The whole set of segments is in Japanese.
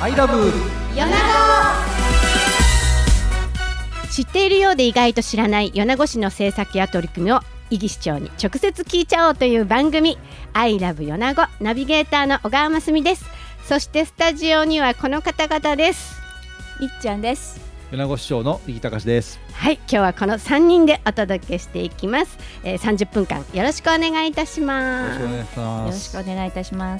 I love 米子。知っているようで意外と知らない米子市の政策や取り組みを伊木市長に直接聞いちゃおうという番組 I love 米子。ナビゲーターの小川真澄です。そしてスタジオにはこの方々です。 いっちゃんです。 米子市長の伊木隆です。 はい、今日はこの3人でお届けしていきます。30分間よろしくお願いいたします。 よろしくお願いいたします。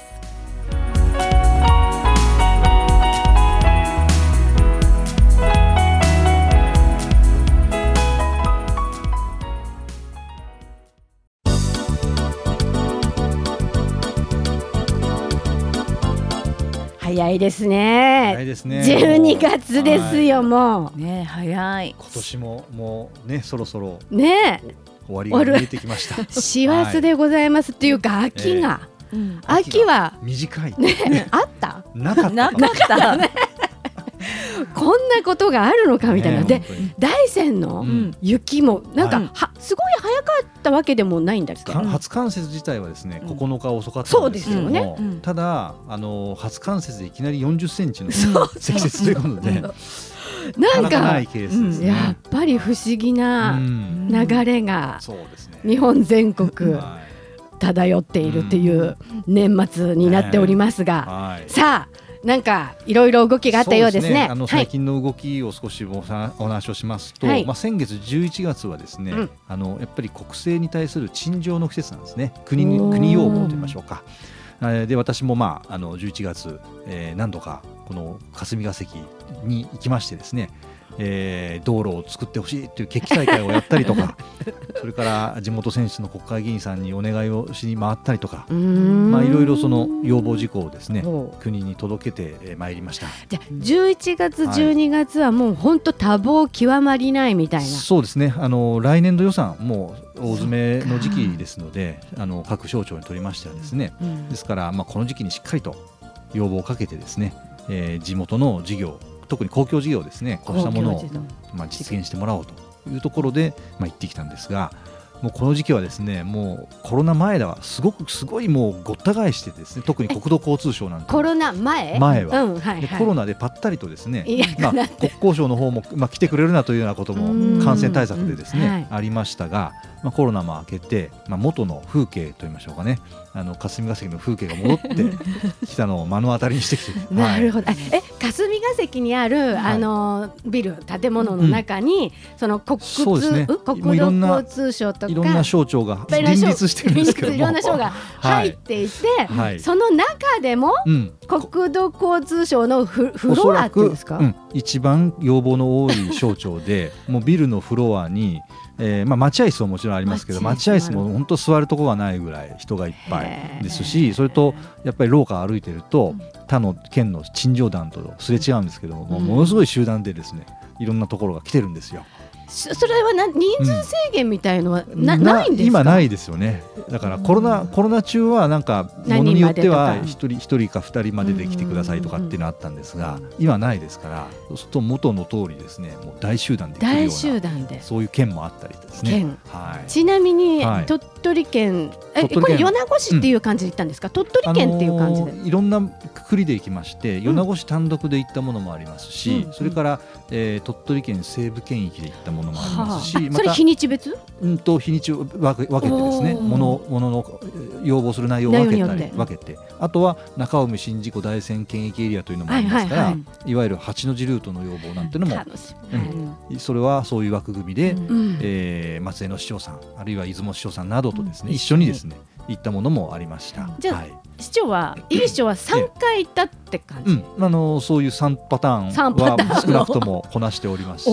早いですね。 早いですね。 12月ですよ、 はい、 もうね、早い。 今年ももうね、そろそろね終わりが見えてきました。 師走でございますっていうか、秋が、秋は短い、 ね、あったなかったなかったこんなことがあるのかみたいな、で大山の雪もなんか、すごい早かったわけでもないんだっけ。 初冠雪自体はですね、9日遅かったんですけども、 そうですよね、 ただ初冠雪でいきなり40センチの積雪ということでなんかないケースですね。 やっぱり不思議な流れが日本全国漂っているっていう年末になっておりますが、さあなんかいろいろ動きがあったようですね。 最近の動きを少しお話をしますと、先月11月はですね、やっぱり国政に対する陳情の季節なんですね。国要望と言いましょうか。で私も11月、何度かこの霞が関に行きましてですね、道路を作ってほしいという決起大会をやったりとかそれから地元選手の国会議員さんにお願いをしに回ったりとか、いろいろその要望事項をですね、国に届けてまいりました。 じゃあ11月12月はもう本当多忙極まりないみたいな。 そうですね、来年度予算もう大詰めの時期ですので、各省庁にとりましてはですね、ですからこの時期にしっかりと要望をかけてですね、地元の事業、特に公共事業ですね、こうしたものを実現してもらおうというところで行ってきたんですが、もうこの時期はですね、もうコロナ前だわ、すごいもうごった返してですね、特に国土交通省なんてコロナ前は、コロナでぱったりとですね、国交省の方も来てくれるなというようなことも感染対策でですね、ありましたが、コロナも明けて、元の風景といいましょうかね、霞が関の風景が戻ってきたのを目の当たりにしてきてなるほど。霞が関にあるビル建物の中に、その国土交通省とかいろんな省庁が林立してるんですけども、 いろんな省が入っていて、その中でも国土交通省のフロアっていうんですか、 一番要望の多い省庁でもうビルのフロアに待合室ももちろんありますけど、待合室も本当座るところがないぐらい人がいっぱいですし、それとやっぱり廊下を歩いていると他の県の陳情団とすれ違うんですけども、ものすごい集団でですね、いろんなところが来てるんですよ。 それは人数制限みたいのはないんですか？ 今ないですよね。だからコロナ中はなんかものによっては1人か2人までで来てくださいとかっていうのあったんですが、今ないですから、そうすると元の通りですね、もう大集団で来るようなそういう県もあったりですね。 ちなみに鳥取県、これ米子市っていう感じで行ったんですか？鳥取県っていう感じで、 いろんなくくりで行きまして、米子市単独で行ったものもありますし、それから鳥取県西部県域で行ったものもありますし、 それ日にち別？ 日にちを分けてですね、ものの要望する内容を分けて、あとは中海宍道湖大山県域エリアというのもありますから、いわゆる8の字ルートの要望なんていうのも、それはそういう枠組みで、松江の市長さん、あるいは出雲市長さんなどとですね、一緒にですね行ったものもありました。 じゃあ、市長は伊木市長は3回行ったって感じ？ そういう3パターンは少なくともこなしておりますし、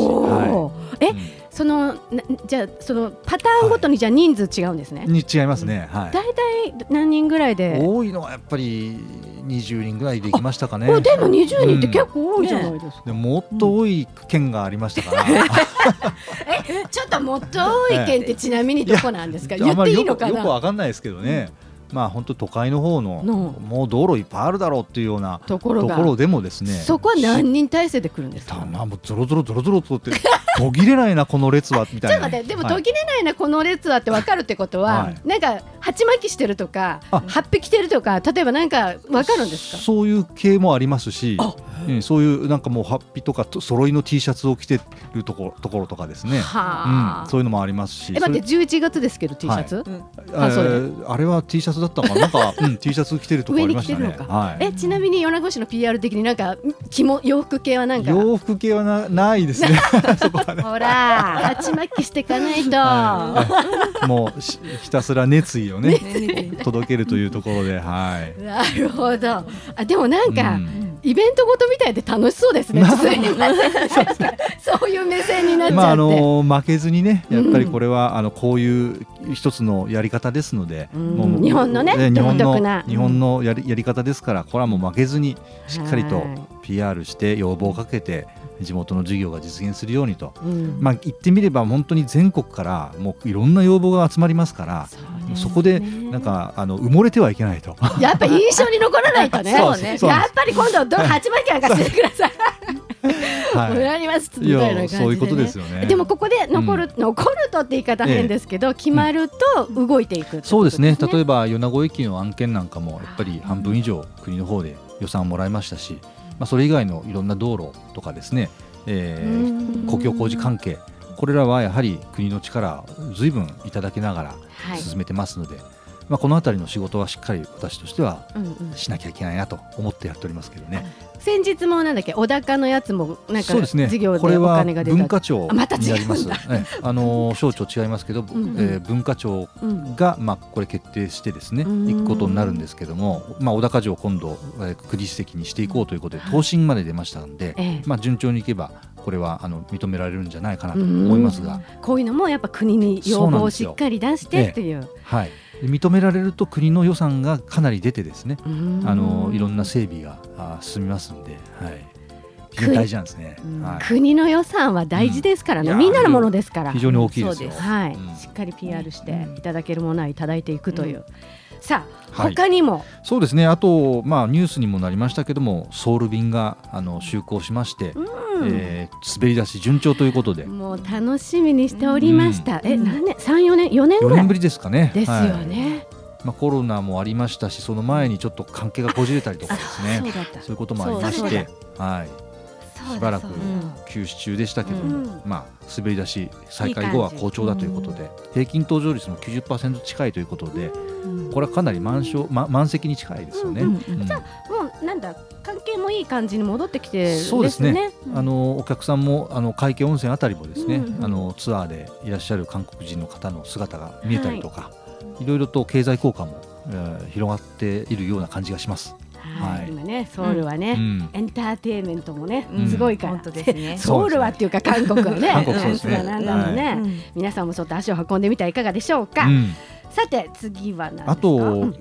じゃあそのパターンごとにじゃあ人数違うんですね。 違いますね。だいたい何人ぐらいで？ 多いのはやっぱり20人ぐらいで行きましたかね。 でも20人って結構多いじゃないですか。 でもっと多い県がありましたからちょっともっと多い県ってちなみにどこなんですか？言っていいのかな？ よくわかんないですけどね。本当都会の方のもう道路いっぱいあるだろうっていうようなところでもですね、 そこは何人体制で来るんですか？ もうゾロゾロとって途切れないなこの列はみたいな。 ちょっと待って、でも途切れないなこの列はって分かるってことは、なんか鉢巻きしてるとか8匹着てるとか、例えばなんか分かるんですか？ そういう系もありますし、 そういうなんかもうハッピーとか揃いの T シャツを着てるところとかですね、そういうのもありますし。 待って、11月ですけど T シャツ、 あれは T シャツだったかな、なんか、T シャツ着てるとこありましたね。 ちなみに米子市の PR 的になんか洋服系はなんか洋服系はないですねそこはね、 ほら鉢巻きしていかないと、 もうひたすら熱意をね届けるというところで、なるほど。でもなんか、イベントごとみたいで楽しそうですねそういう目線になっちゃって、 負けずにね、やっぱりこれはこういう一つのやり方ですので、 日本のね、 日本のやり方ですから、これはもう負けずにしっかりと PR して要望をかけて地元の事業が実現するようにと、言ってみれば本当に全国からもういろんな要望が集まりますから、そこでなんか埋もれてはいけないとやっぱり印象に残らないとねやっぱり今度鉢巻きなんかしてくださいやりますみたいな感じで、 そういうことですよね。 でもここで残るとって言い方変ですけど、決まると動いていく。 そうですね。例えば米子駅の案件なんかもやっぱり半分以上国の方で予算をもらいましたし、それ以外のいろんな道路とかですね、公共工事関係、これらはやはり国の力を随分いただきながら進めてますので、このあたりの仕事はしっかり私としてはしなきゃいけないなと思ってやっておりますけどね。 先日もなんだっけ、小高のやつもなんか事業でおこれは金が出た。 文化庁になります。 ま省庁違いますけど、文化庁がこれ決定してですね、行くことになるんですけども、小高城を今度国史跡にしていこうということで答申まで出ましたので、順調にいけばこれは認められるんじゃないかなと思いますが、 こういうのもやっぱ国に要望をしっかり出してっていう。 認められると国の予算がかなり出てですね、いろんな整備が進みますので、非常に大事なんですね。 国の予算は大事ですからね、みんなのものですから非常に大きいですよ。 しっかり PR していただけるものはいただいていくという。さあ他にも、 そうですね、あとニュースにもなりましたけども、ソウル便が就航しまして、滑り出し順調ということで、 もう楽しみにしておりました。何年、3、4年、4年ぐらい 4年ぶりですかね。 ですよね。 コロナもありましたし、その前にちょっと関係がこじれたりとかですね、そういうこともありまして、しばらく休止中でしたけども、滑り出し再開後は好調だということで、平均搭乗率も 90% 近いということで、これはかなり満席に近いですよね。 じゃあもうなんだ、関係もいい感じに戻ってきてるんですね。 そうですね。お客さんも海景温泉あたりもですね、ツアーでいらっしゃる韓国人の方の姿が見えたりとか、いろいろと経済効果も広がっているような感じがします。 今ね、ソウルはね、エンターテインメントもね、すごいから、ソウルはっていうか韓国はね、なんだろうね。皆さんもちょっと足を運んでみてはいかがでしょうか。さて次は何ですか。 あと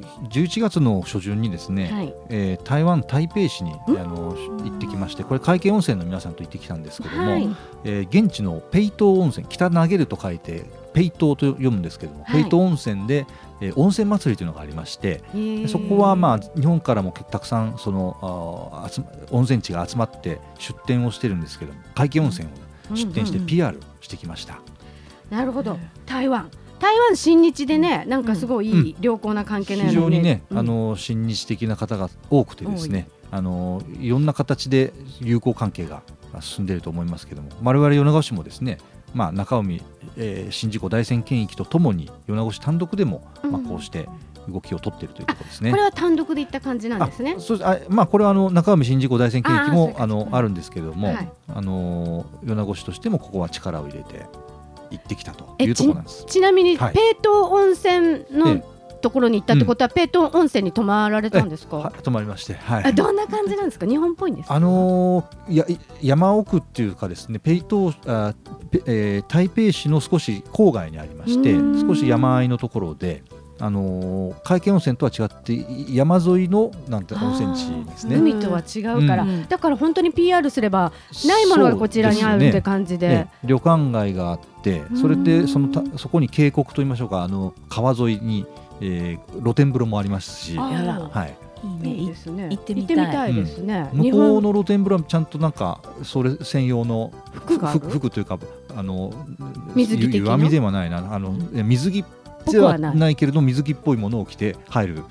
11月の初旬にですね、台湾台北市に行ってきまして、これ海景温泉の皆さんと行ってきたんですけども、現地のペイトー温泉、北投げると書いてペイトーと読むんですけども、ペイトー温泉で温泉祭りというのがありまして、そこは日本からもたくさんその温泉地が集まって出店をしてるんですけども、海景温泉を出店して PR してきました。 なるほど。台湾親日でね、なんかすごいいい良好な関係のような、 非常にね、親日的な方が多くてですね、いろんな形で友好関係が進んでいると思いますけども、我々米子市もですね、中海、宍道湖大山県域とともに米子市単独でもこうして動きを取っているというところですね。 これは単独で行った感じなんですね。 これは中海宍道湖大山県域もあるんですけれども、米子市としてもここは力を入れて行ってきたというところなんです。 ちなみにペイトー温泉のところに行ったってことは、ペイトー温泉に泊まられたんですか。 泊まりまして、 どんな感じなんですか。日本っぽいんですか。 山奥っていうかですね、台北市の少し郊外にありまして、少し山あいのところで、海景温泉とは違って山沿いのなんて温泉地ですね。 海とは違うから、だから本当に PR すればないものがこちらにあるって感じで、 旅館街があって、それでそこに渓谷といいましょうか、川沿いに露天風呂もありますし、 いいですね。行ってみたいですね。 向こうの露天風呂はちゃんとなんかそれ専用の服というか、 水着的な、 湯網ではないな、水着ではないけれど水着っぽいものを着て入る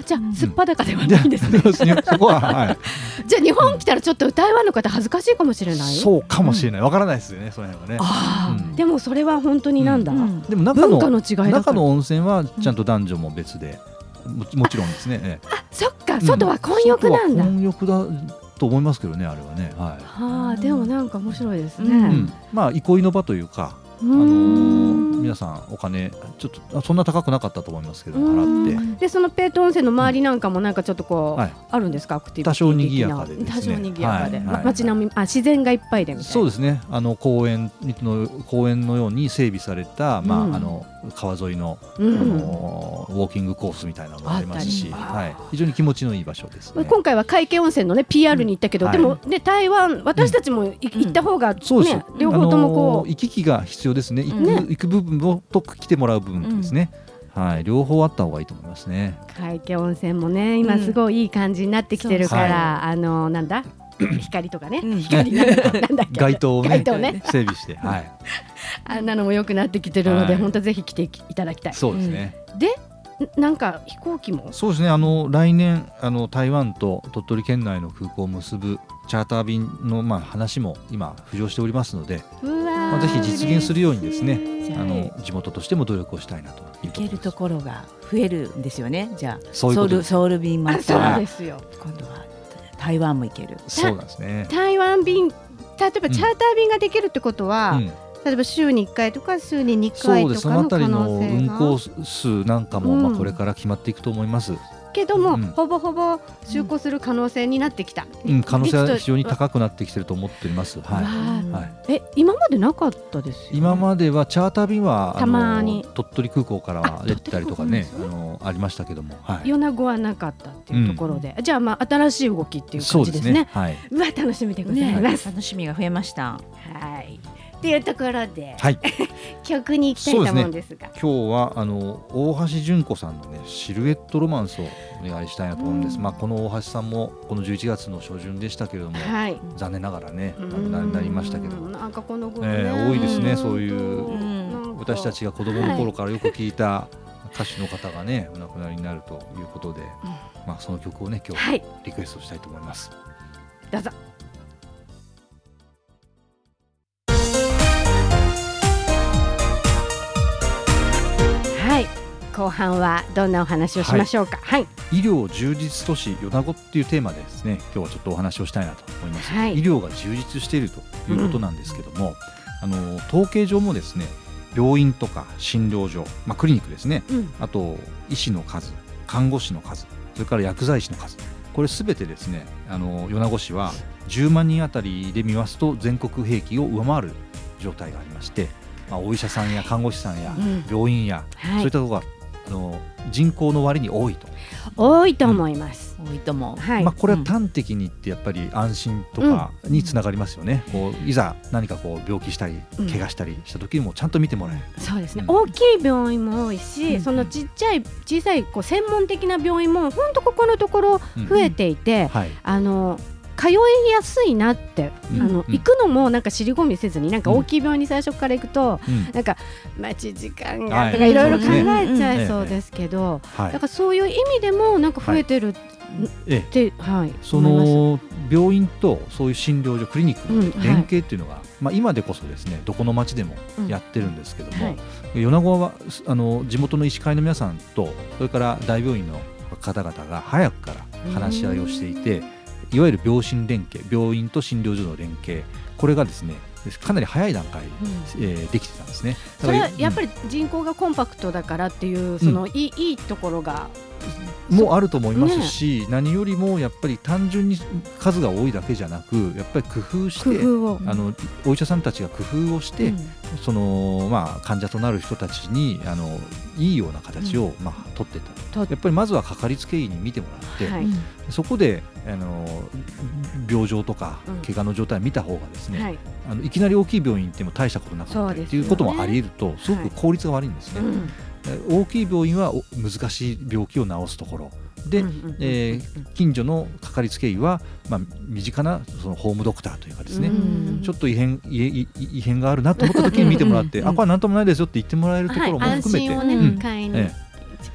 じゃあすっぱだかではないんですね。 そこは、はい、 じゃあ日本来たらちょっと台湾の方恥ずかしいかもしれない。 そうかもしれない、わからないですよね、その辺はね。 でもそれは本当になんだ、 でも文化の違いだから中の温泉はちゃんと男女も別で、もちろんですね。 そっか、外は混浴なんだ。 混浴だと思いますけどね、あれはね。 はい。でもなんか面白いですね。 まあ憩いの場というか、皆さんお金ちょっとそんな高くなかったと思いますけど払って、 でそのペート温泉の周りなんかもなんかちょっとこう、あるんですか、アクティビティ多少賑やかでですね、 多少賑やかで、街並み自然がいっぱいでみたいな。 そうですね、公園のように整備された、川沿いの、ウォーキングコースみたいなのもありますし、非常に気持ちのいい場所ですね。 今回は海景温泉のね PR に行ったけど、でもね台湾私たちも行った方がね、両方ともこう行き来が必要ですね。行く部分と来てもらう部分ですね。両方あった方がいいと思いますね。 海景温泉もね今すごいいい感じになってきてるから、なんだ光とかね、光なんだっけ、 街灯をね整備して、 あんなのも良くなってきてるので、本当ぜひ来ていただきたい。 そうですね。 でなんか飛行機もそうですね、来年台湾と鳥取県内の空港を結ぶチャーター便の話も今浮上しておりますので、ぜひ実現するようにですね、地元としても努力をしたいなというところです。 行けるところが増えるんですよね。じゃあソウル便もあったら、 そうですよ、 今度は台湾も行ける。 そうなんですね。 台湾便、例えばチャーター便ができるってことは、例えば週に1回とか週に2回とかの可能性が、そのあたりの運行数なんかもこれから決まっていくと思います。 けども、ほぼほぼ就航する可能性になってきた、 可能性は非常に高くなってきていると思っております。 今までなかったですよね。 今まではチャーター便はたまに鳥取空港からは出てたりとかね、ありましたけども、 米子はなかったっていうところで、じゃあ新しい動きっていう感じですね。うわ楽しみでございます。 楽しみが増えました。 っていうところで、曲に行きたいと思うんですが、 今日は大橋純子さんのねシルエットロマンスをお願いしたいなと思うんです。この大橋さんもこの11月の初旬でしたけれども、残念ながらね亡くなりましたけども、 なんかこの後ね、 多いですね、そういう私たちが子供の頃からよく聞いた歌手の方がねお亡くなりになるということで、その曲をね今日リクエストしたいと思います。 どうぞ。後半はどんなお話をしましょうか。 医療充実都市米子っていうテーマでですね、今日はちょっとお話をしたいなと思います。医療が充実しているということなんですけども、統計上もですね、病院とか診療所、クリニックですね、あと医師の数、看護師の数、それから薬剤師の数、これすべてですね、米子市は10万人あたりで見ますと全国平均を上回る状態がありまして、お医者さんや看護師さんや病院や、そういったところが人口の割に多いと思います。 多いと思う。これは端的に言ってやっぱり安心とかにつながりますよね。いざ何か病気したり怪我したりした時にもちゃんと見てもらえる。 そうですね。大きい病院も多いし、その小さい専門的な病院も本当ここのところ増えていて、通いやすいなって、行くのもなんか尻込みせずに、なんか大きい病院に最初から行くと、なんか待ち時間がとかいろいろ考えちゃいそうですけど、だからそういう意味でもなんか増えてるって、 その病院とそういう診療所クリニックの連携っていうのが、今でこそですねどこの町でもやってるんですけども、米子は地元の医師会の皆さんとそれから大病院の方々が早くから話し合いをしていて、いわゆる病診連携、病院と診療所の連携、これがですねかなり早い段階できてたんですね。 それはやっぱり人口がコンパクトだからっていうそのいいところがもあると思いますし、何よりもやっぱり単純に数が多いだけじゃなく、やっぱり工夫してお医者さんたちが工夫をして、その患者となる人たちにいいような形を取っていったと。やっぱりまずはかかりつけ医に見てもらって、そこで病状とか怪我の状態を見た方がですね、いきなり大きい病院行っても大したことなかったりということもあり得ると、すごく効率が悪いんですね。大きい病院は難しい病気を治すところで、近所のかかりつけ医は、身近なそのホームドクターというかですね、ちょっと異変があるなと思った時に見てもらって、これは何ともないですよって言ってもらえるところも含めて、 安心をね、買いに近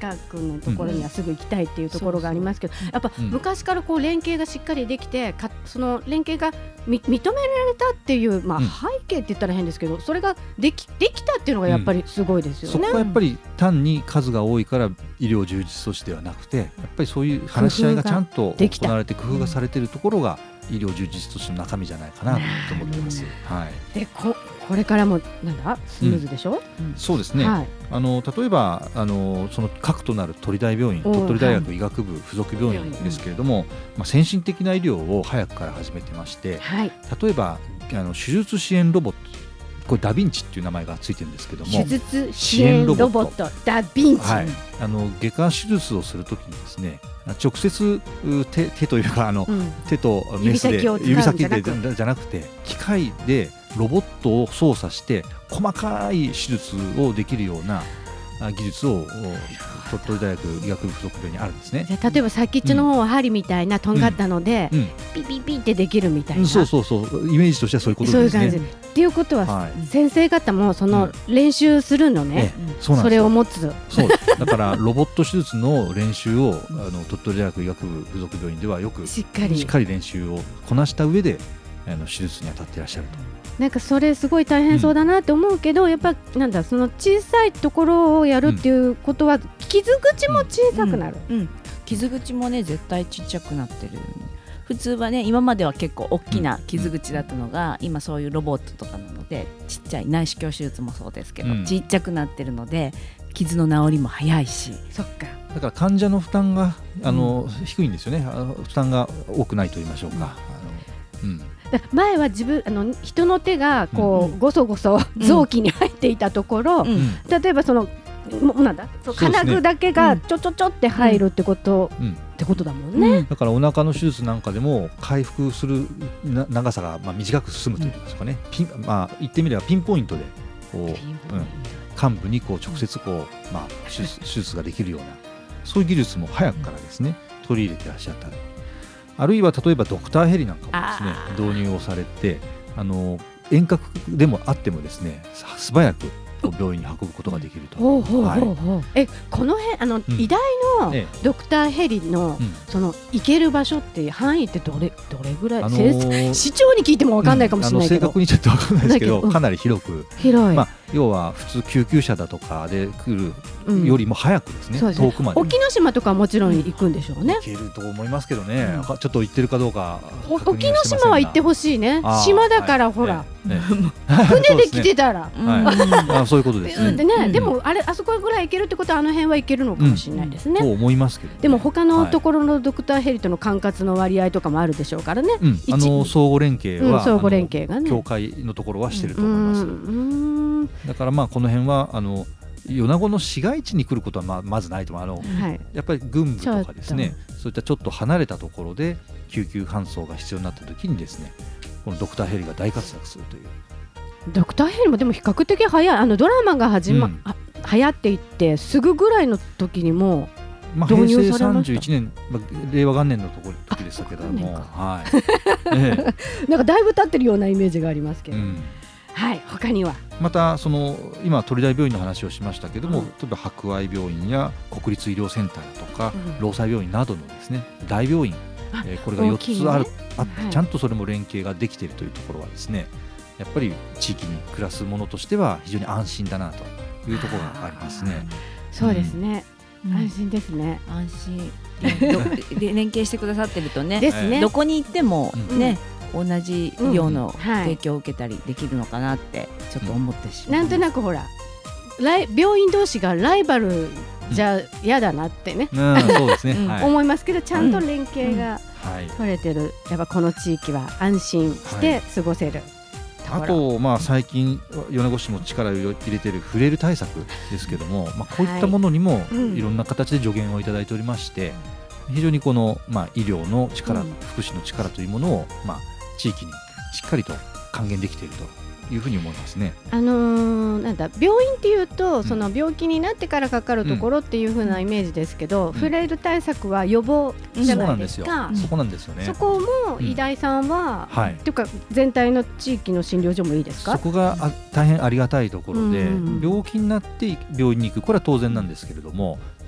近くのところにはすぐ行きたいっていうところがありますけど、やっぱ昔からこう連携がしっかりできて、その連携が認められたっていう、背景って言ったら変ですけど、それができたっていうのがやっぱりすごいですよね。 そこはやっぱり単に数が多いから医療充実としてではなくて、やっぱりそういう話し合いがちゃんと行われて工夫がされているところが医療充実としての中身じゃないかなと思ってます。 でこれからもスムーズでしょ。 そうですね、例えばその核となる鳥大病院、鳥取大学医学部附属病院ですけれども、先進的な医療を早くから始めてまして、例えば手術支援ロボット、これダヴィンチっていう名前がついてるんですけども、 手術支援ロボットダヴィンチ、 外科手術をするときにですね、直接 手というか手とメスで指先でじゃなくて、機械でロボットを操作して細かい手術をできるような技術を鳥取大学医学部附属病院にあるんですね。 例えば先っちの方は針みたいなとんがったので、ピピピってできるみたいな、 そうイメージとしてはそういうことですね。 そういう感じっていうことは、先生方もその練習するのね、それを持つ。 そうだからロボット手術の練習を鳥取大学医学部附属病院ではよくしっかり練習をこなした上で手術に当たっていらっしゃると。 なんかそれすごい大変そうだなって思うけど、やっぱその小さいところをやるっていうことは、傷口も小さくなる、 傷口もね絶対ちっちゃくなってる。普通はね、今までは結構大きな傷口だったのが、今そういうロボットとかなのでちっちゃい、内視鏡手術もそうですけど、ちっちゃくなってるので傷の治りも早いし。 そっか。 だから患者の負担が低いんですよね。負担が多くないと言いましょうか。 前は人の手がこう、ごそごそ臓器に入っていたところ、例えばその金具だけがちょちょちょって入るってことだもんね。 だからお腹の手術なんかでも回復する長さが短く進むといいますかね、言ってみればピンポイントで患部に直接手術ができるような、そういう技術も早くからですね取り入れていらっしゃったり、あるいは例えばドクターヘリなんかもですね導入をされて、遠隔でもあってもですね素早く病院に運ぶことができると。この辺医大のドクターヘリのその行ける場所って範囲ってどれぐらい、市長に聞いても分かんないかもしれないけど、 正確にちょっと分かんないですけど、かなり広く、要は普通救急車だとかで来るよりも早くですね、遠くまで。 沖ノ島とかはもちろん行くんでしょうね。 行けると思いますけどね、ちょっと行ってるかどうか沖ノ島は行ってほしいね。島だからほら、船で来てたらそういうことですね。 でもあそこぐらい行けるってことは、あの辺は行けるのかもしれないですね。 と思いますけど。 でも他のところのドクターヘリとの管轄の割合とかもあるでしょうからね。 相互連携は協会のところはしてると思います。だからこの辺は米子の市街地に来ることはまずないと思う。やっぱり軍部とかですね、そういったちょっと離れたところで救急搬送が必要になった時にですね、このドクターヘリが大活躍するという。 ドクターヘリもでも比較的早い、ドラマが流行っていってすぐぐらいの時にも導入されました。 平成31年、令和元年の時でしたけども、 なんかだいぶ経ってるようなイメージがありますけど、他にはまた今鳥大病院の話をしましたけども、例えば博愛病院や国立医療センターとか、労災病院などのですね大病院、これが4つあってちゃんとそれも連携ができているというところはですね、やっぱり地域に暮らす者としては非常に安心だなというところがありますね。 そうですね、安心ですね。 安心連携してくださってるとね、どこに行ってもね、同じ医療の提供を受けたりできるのかなってちょっと思ってしまう。 なんとなくほら病院同士がライバルじゃ嫌だなってね、 そうですね、 思いますけど、ちゃんと連携が取れてる、やっぱこの地域は安心して過ごせる。 あと最近米子市も力を入れているフレイル対策ですけども、こういったものにもいろんな形で助言をいただいておりまして、非常にこの医療の力、福祉の力というものを地域にしっかりと還元できているというふうに思いますね。病院っていうと、その病気になってからかかるところっていうふうなイメージですけど、フレイル対策は予防じゃないですか。 そこなんですよね。 そこも医大さんは、というか全体の地域の診療所もいいですか？ そこが大変ありがたいところで、病気になって病院に行く、これは当然なんですけれども、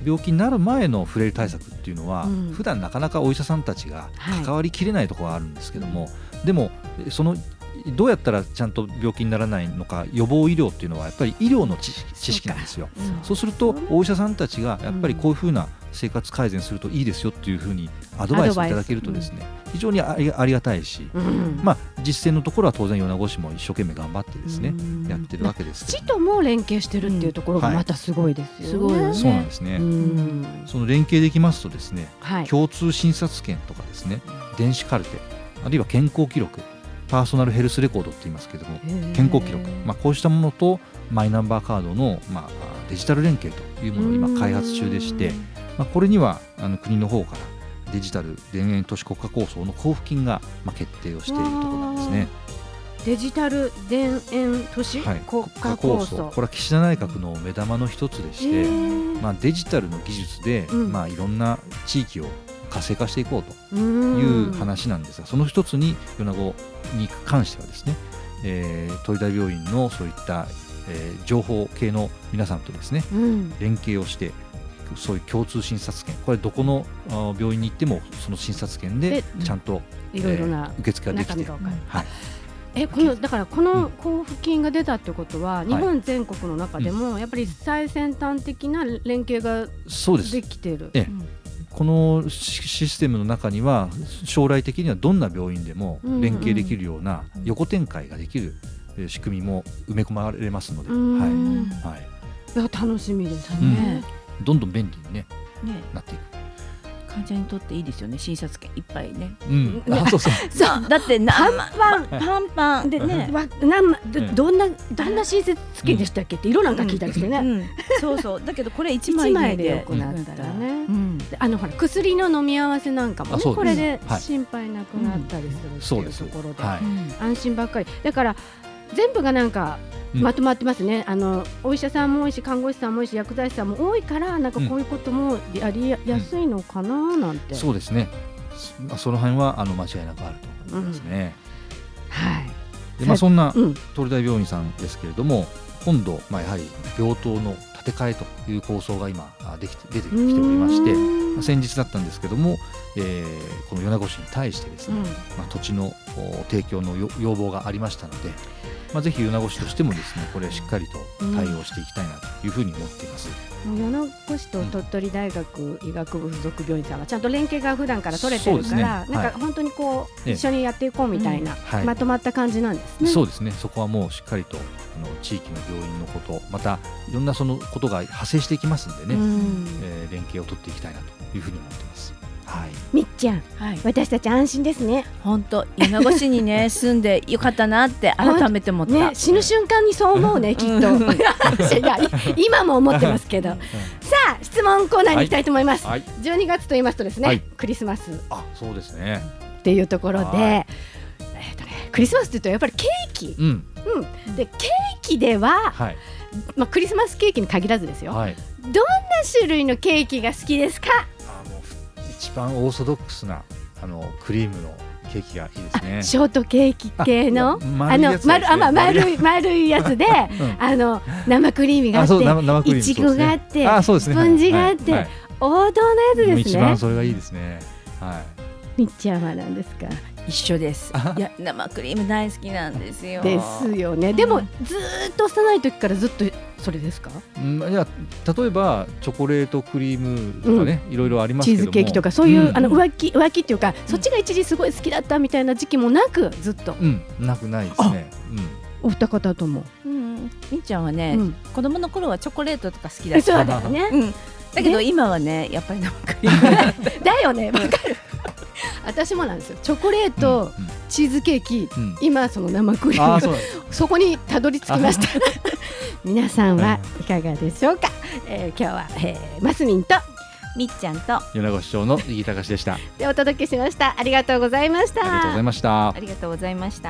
病気になる前のフレイル対策っていうのは、普段なかなかお医者さんたちが関わりきれないところがあるんですけども、でもどうやったらちゃんと病気にならないのか、予防医療っていうのはやっぱり医療の知識なんですよ。そうするとお医者さんたちがやっぱりこういうふうな生活改善するといいですよっていうふうにアドバイスをいただけるとですね、非常にありがたいし、実践のところは当然米子市も一生懸命頑張ってですね、やってるわけですけど、 市とも連携してるっていうところがまたすごいですよね。 そうなんですね。その連携できますとですね、共通診察券とかですね、電子カルテ、あるいは健康記録、パーソナルヘルスレコードって言いますけども、健康記録、こうしたものとマイナンバーカードの、デジタル連携というものを今開発中でして、これには国の方からデジタル田園都市国家構想の交付金が決定をしているところなんですね。 デジタル田園都市国家構想、 これは岸田内閣の目玉の一つでして、デジタルの技術で、いろんな地域を活性化していこうという話なんですが、その一つに米子に関してはですね、東大病院のそういった、情報系の皆さんとですね、連携をして、そういう共通診察券、これどこの病院に行ってもその診察券でちゃんといろいろな受付ができて、 だからこの交付金が出たってことは、日本全国の中でもやっぱり最先端的な連携ができている。 このシステムの中には将来的にはどんな病院でも連携できるような横展開ができる仕組みも埋め込まれますので、 楽しみですね。 どんどん便利に、なっていく。 患者にとっていいですよね、診察券いっぱいね。 そうだってパンパンでね、 どんな診察券でしたっけって色なんか聞いたりしてね。 そうだけどこれ1枚でよくなったらね、 ほら薬の飲み合わせなんかもね、これで心配なくなったりするっていうところで安心ばっかりだから、全部がなんかまとまってますね。お医者さんも多いし、看護師さんも多いし、薬剤師さんも多いから、なんかこういうこともやりやすいのかななんて。 そうですね。その辺は間違いなくあると思いますね。で、そんな東大病院さんですけれども、今度やはり病棟の建て替えという構想が今出てきておりまして、先日だったんですけども、この米子市に対してですね、土地の提供の要望がありましたので、ぜひ米子市としてもですね、これしっかりと対応していきたいなというふうに思っています。 米子市と鳥取大学医学部附属病院さんはちゃんと連携が普段から取れてるから、なんか本当にこう一緒にやっていこうみたいなまとまった感じなんですね。 そうですね。そこはもうしっかりと地域の病院のこと、またいろんなそのことが派生していきますんでね、連携を取っていきたいなというふうに思っています。 みっちゃん、私たち安心ですね。 本当、米子市にね住んでよかったなって改めて思った。 死ぬ瞬間にそう思うね、きっと。今も思ってますけど。さあ、質問コーナーに行きたいと思います。12月と言いますとですね、クリスマス。 そうですね。 っていうところで、クリスマスって言うとやっぱりケーキ。で、ケーキでは、クリスマスケーキに限らずですよ。どんな種類のケーキが好きですか？ 一番オーソドックスなクリームのケーキがいいですね。 ショートケーキ系の丸いやつで生クリームがあって、いちごがあって、スポンジがあって、王道のやつですね。 一番それがいいですね。 みっちゃんは何ですか？ 一緒です。いや、生クリーム大好きなんですよ。 ですよね。でもずっと幼い時からずっとそれですか？ いや、例えばチョコレートクリームとかね、いろいろありますけども、 チーズケーキとかそういう浮気っていうか、そっちが一時すごい好きだったみたいな時期もなく、ずっとなくないですね。 お二方とも。 みっちゃんはね、子供の頃はチョコレートとか好きだった。 そうだよね。 だけど今はね、やっぱり生クリームだよね。わかる。私もなんですよ。チョコレート、チーズケーキ、今その生クリーム、そこにたどり着きました。皆さんはいかがでしょうか？今日はマスミンとみっちゃんと米子市長の井木隆でした。 でお届けしました。ありがとうございました。 ありがとうございました。 ありがとうございました。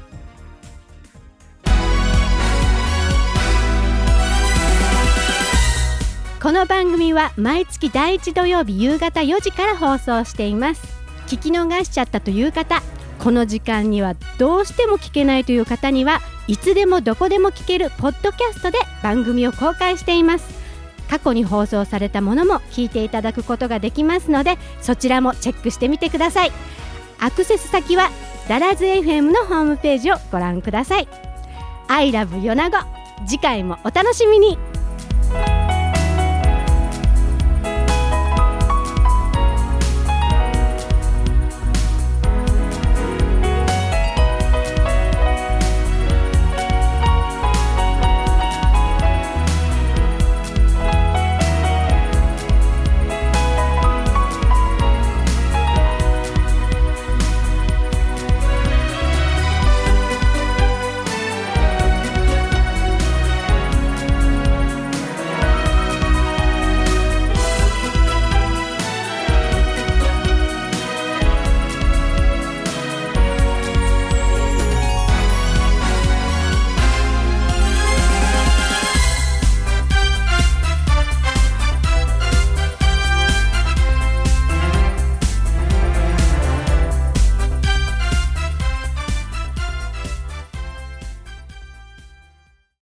この番組は毎月第1土曜日夕方4時から放送しています。聞き逃しちゃったという方、この時間にはどうしても聞けないという方にはいつでもどこでも聞けるポッドキャストで番組を公開しています。 過去に放送されたものも聞いていただくことができますので、そちらもチェックしてみてください。アクセス先はダラズ FM のホームページをご覧ください。I love 米子、次回もお楽しみに。